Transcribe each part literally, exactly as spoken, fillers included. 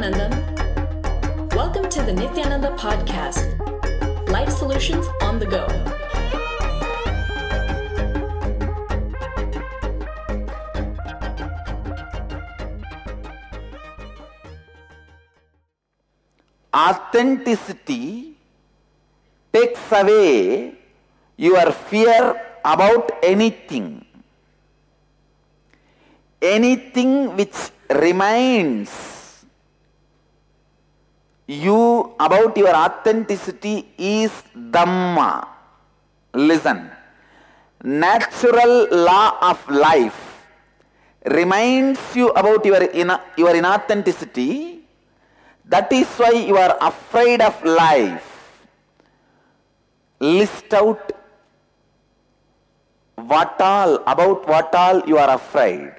Nityanandam. Welcome to the Nityananda Podcast. Life Solutions on the Go. Authenticity takes away your fear about anything. Anything which reminds you about your authenticity is Dhamma. Listen, natural law of life reminds you about your, in, your inauthenticity. That is why you are afraid of life. List out what all, about what all you are afraid.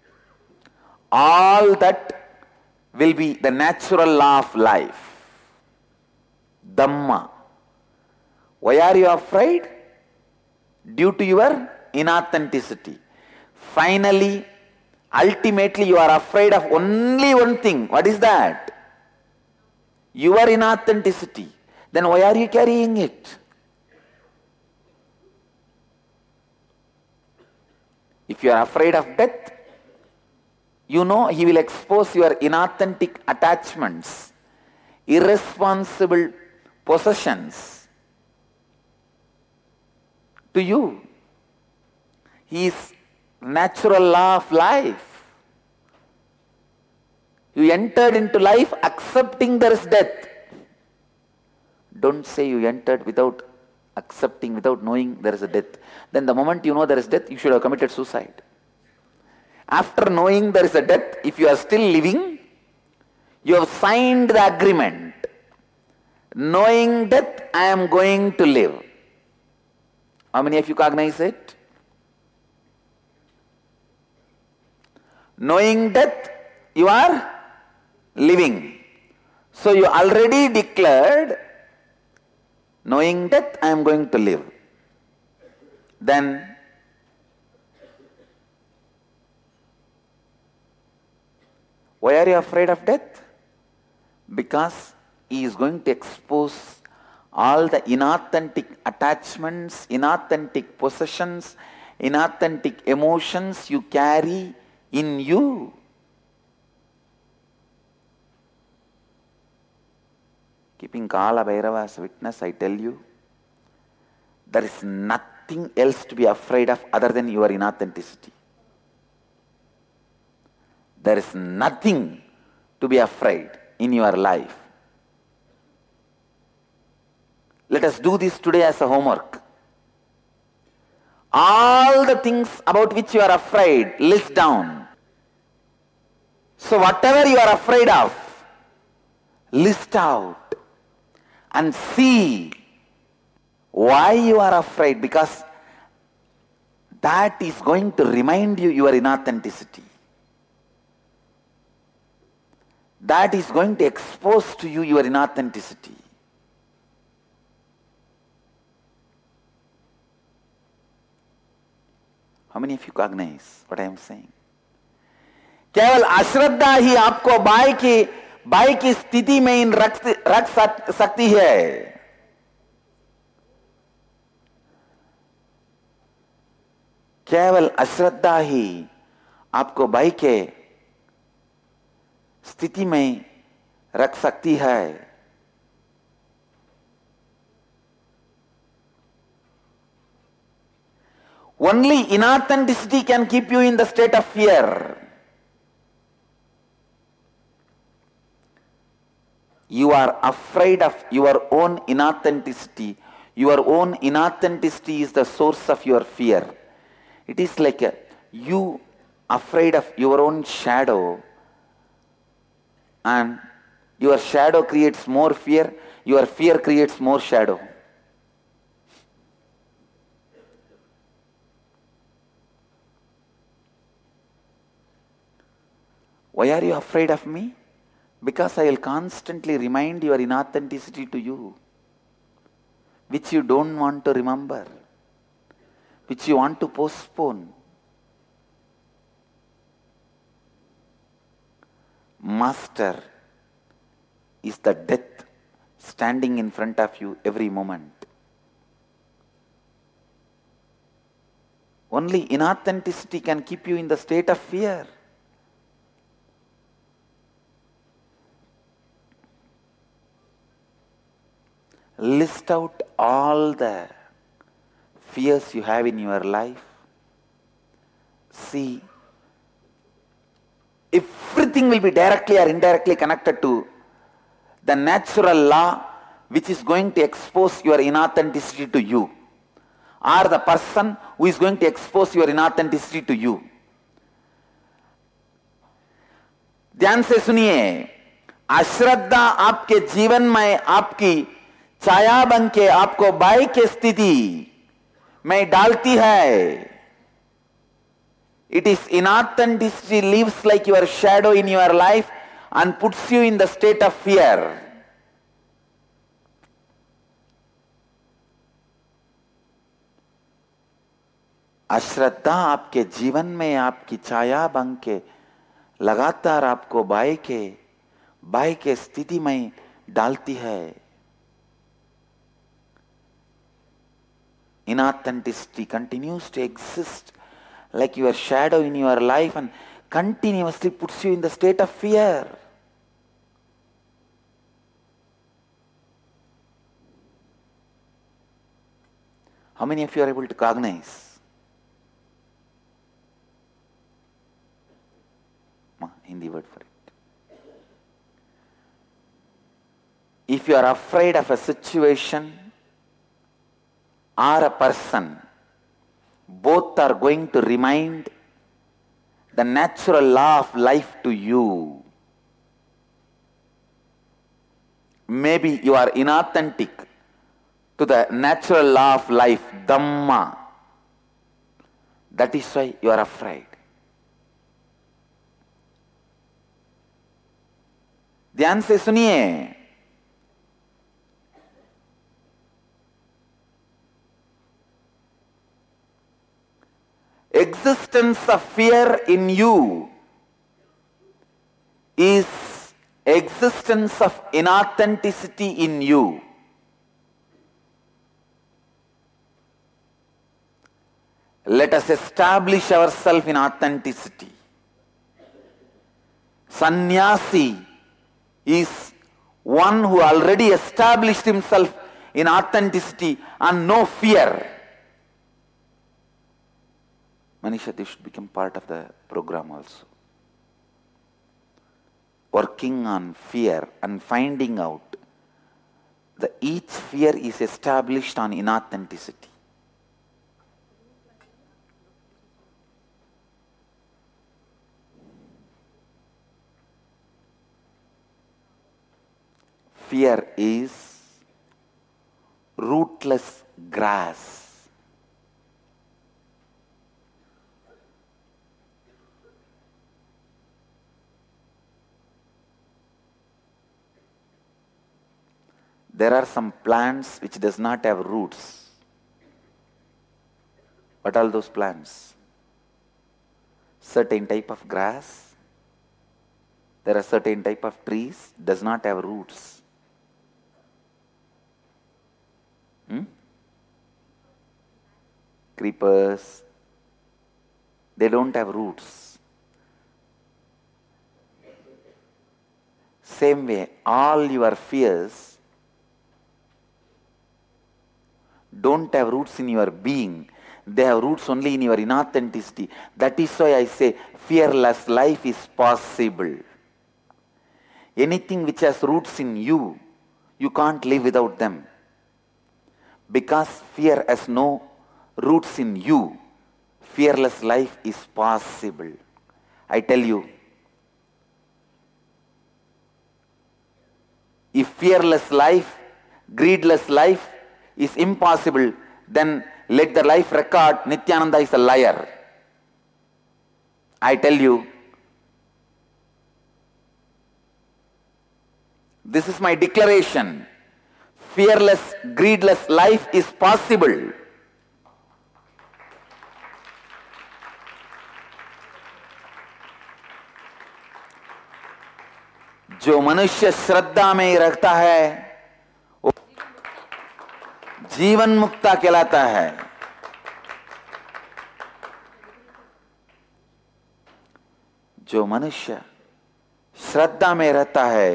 All that will be the natural law of life. Dhamma. Why are you afraid? Due to your inauthenticity. Finally, ultimately you are afraid of only one thing. What is that? Your inauthenticity. Then why are you carrying it? If you are afraid of death, you know he will expose your inauthentic attachments, irresponsible possessions to you. He is natural law of life. You entered into life accepting there is death. Don't say you entered without accepting, without knowing there is a death. Then the moment you know there is death, you should have committed suicide. After knowing there is a death, if you are still living, you have signed the agreement. Knowing death, I am going to live. How many of you cognize it? Knowing death, you are living. So you already declared, knowing death, I am going to live. Then, why are you afraid of death? Because he is going to expose all the inauthentic attachments, inauthentic possessions, inauthentic emotions you carry in you. Keeping Kala Bhairava as a witness, I tell you, there is nothing else to be afraid of other than your inauthenticity. There is nothing to be afraid in your life. Let us do this today as a homework. All the things about which you are afraid, list down. So whatever you are afraid of, list out. And see why you are afraid, because that is going to remind you your inauthenticity. That is going to expose to you your inauthenticity. How many of you cognize what I am saying? केवल अश्रद्धा ही आपको by की by की स्थिति में इन रख रख सकती है. केवल अश्रद्धा ही आपको बाई के स्थिति में रख सकती है. Only inauthenticity can keep you in the state of fear. You are afraid of your own inauthenticity. Your own inauthenticity is the source of your fear. It is like a, you afraid of your own shadow, and your shadow creates more fear, your fear creates more shadow. Why are you afraid of me? Because I will constantly remind your inauthenticity to you, which you don't want to remember, which you want to postpone. Master is the death standing in front of you every moment. Only inauthenticity can keep you in the state of fear. List out all the fears you have in your life. See, everything will be directly or indirectly connected to the natural law which is going to expose your inauthenticity to you, or the person who is going to expose your inauthenticity to you. ध्यान से सुनिए, अश्रद्धा आपके जीवन में आपकी छाया बन के आपको बाई के स्थिति में डालती है. It is inauthenticity lives like your shadow in your life and puts you in the state of fear. अश्रद्धा आपके जीवन में आपकी छाया बन के लगातार आपको बाई के बाई के स्थिति में डालती है. Inauthenticity continues to exist like your shadow in your life and continuously puts you in the state of fear. How many of you are able to cognize? Hindi word for it. If you are afraid of a situation or a person, both are going to remind the natural law of life to you. Maybe you are inauthentic to the natural law of life, Dhamma. That is why you are afraid. ध्यान से सुनिए, existence of fear in you is existence of inauthenticity in you. Let us establish ourselves in authenticity. Sannyasi is one who already established himself in authenticity and no fear. Manisha, this should become part of the program also. Working on fear and finding out that each fear is established on inauthenticity. Fear is rootless grass. There are some plants which does not have roots. What are those plants? Certain type of grass. There are certain type of trees does not have roots. Hmm? Creepers, they don't have roots. Same way, all your fears don't have roots in your being. They have roots only in your inauthenticity. That is why I say fearless life is possible. Anything which has roots in you, you can't live without them. Because fear has no roots in you, fearless life is possible. I tell you, if fearless life, greedless life is impossible, then let the life record Nityananda is a liar. I tell you, this is my declaration. Fearless, greedless life is possible. जो मनुष्य श्रद्धा में ही रहता है वो जीवन मुक्ता कहलाता है। जो मनुष्य श्रद्धा में रहता है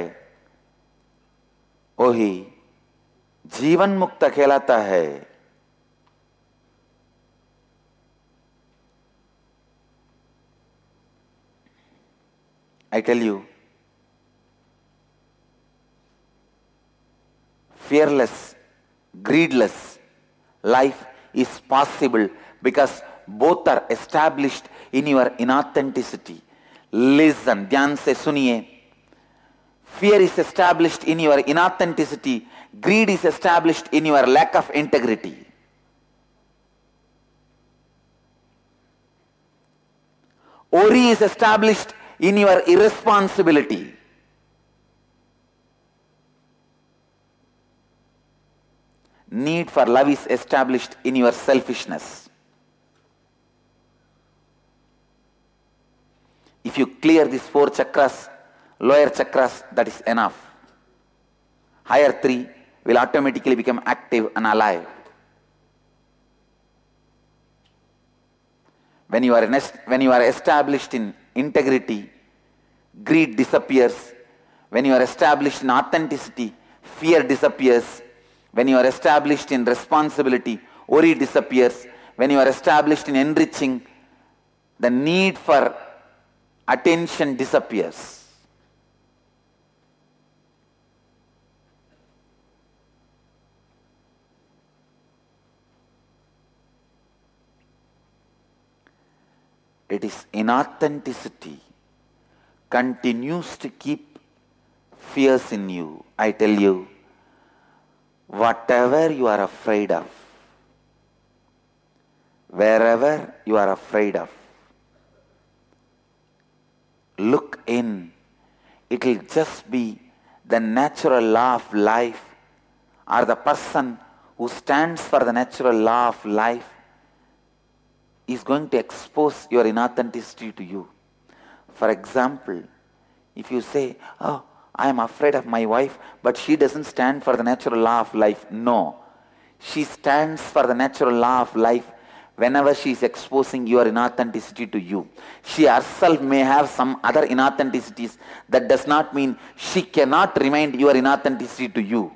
वही जीवन मुक्त कहलाता है। I tell you, fearless, greedless life is possible because both are established in your inauthenticity. Listen, ध्यान से सुनिए। Fear is established in your inauthenticity. Greed is established in your lack of integrity. Worry is established in your irresponsibility. Need for love is established in your selfishness. If you clear these four chakras, lower chakras, that is enough. Higher three will automatically become active and alive. When you are, in, when you are established in integrity, greed disappears. When you are established in authenticity, fear disappears. When you are established in responsibility, worry disappears. When you are established in enriching, the need for attention disappears. It is inauthenticity continues to keep fears in you. I tell you, whatever you are afraid of, wherever you are afraid of, look in. It will just be the natural law of life, or the person who stands for the natural law of life is going to expose your inauthenticity to you. For example, if you say, oh, I am afraid of my wife, but she doesn't stand for the natural law of life. No, she stands for the natural law of life whenever she is exposing your inauthenticity to you. She herself may have some other inauthenticities. That does not mean she cannot remind your inauthenticity to you.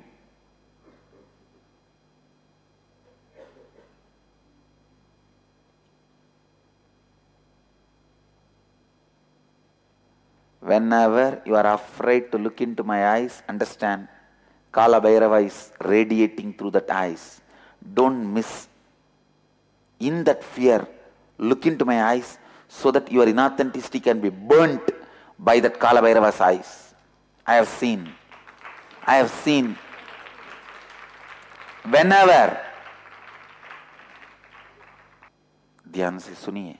Whenever you are afraid to look into my eyes, understand, Kala Bhairava is radiating through that eyes. Don't miss. In that fear, look into my eyes so that your inauthenticity can be burnt by that Kala Bhairava's eyes. I have seen. I have seen. Whenever. ध्यान से सुनिए.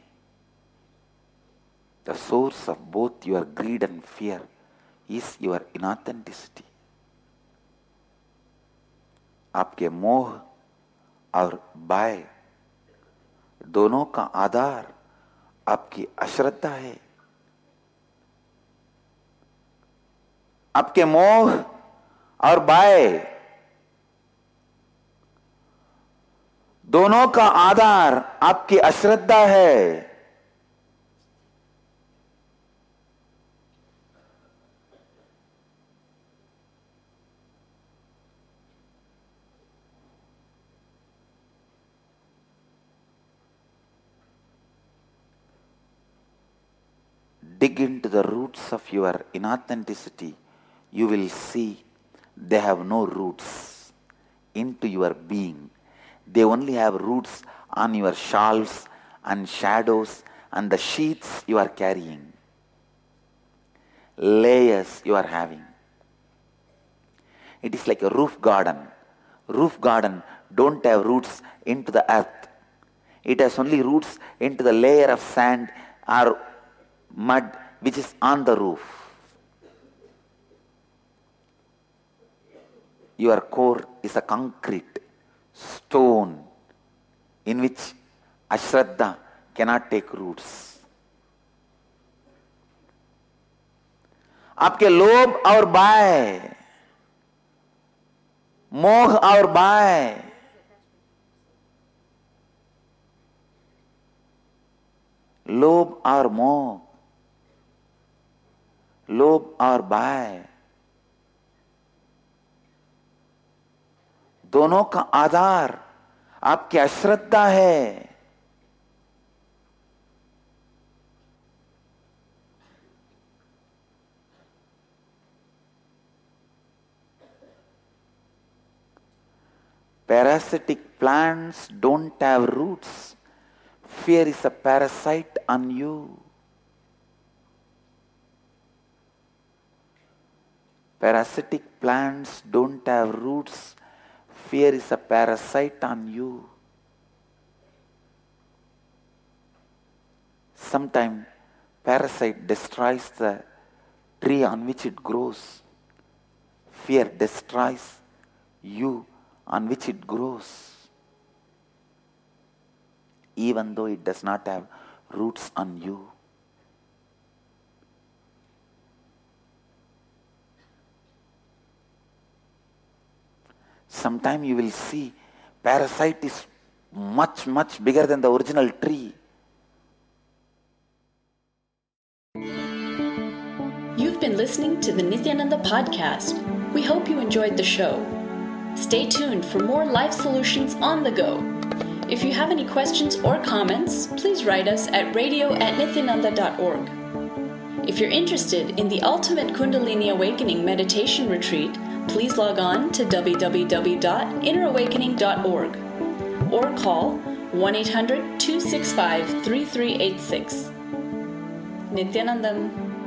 The source of both your greed and fear is your inauthenticity. आपके मोह और भय दोनों का आधार आपकी अश्रद्धा है. आपके मोह और भय दोनों का आधार आपकी अश्रद्धा है. Dig into the roots of your inauthenticity, you will see they have no roots into your being. They only have roots on your shawls and shadows and the sheets you are carrying, layers you are having. It is like a roof garden. Roof garden don't have roots into the earth. It has only roots into the layer of sand or mud which is on the roof. Your core is a concrete stone in which ashraddha cannot take roots. आपके लोभ और bye, मोह और bye, लोभ और मोह, लोभ और बाय, दोनों का आधार आपकी अश्रद्धा है। Parasitic plants don't have roots. Fear is a parasite on you. Parasitic plants don't have roots. Fear is a parasite on you. Sometimes parasite destroys the tree on which it grows. Fear destroys you on which it grows, even though it does not have roots on you. Sometime you will see parasite is much, much bigger than the original tree. You've been listening to the Nithyananda podcast. We hope you enjoyed the show. Stay tuned for more life solutions on the go. If you have any questions or comments, please write us at radio at nithyananda dot org. If you're interested in the Ultimate Kundalini Awakening Meditation Retreat, please log on to w w w dot inner awakening dot org or call one eight hundred two six five three three eight six. Nithyanandam.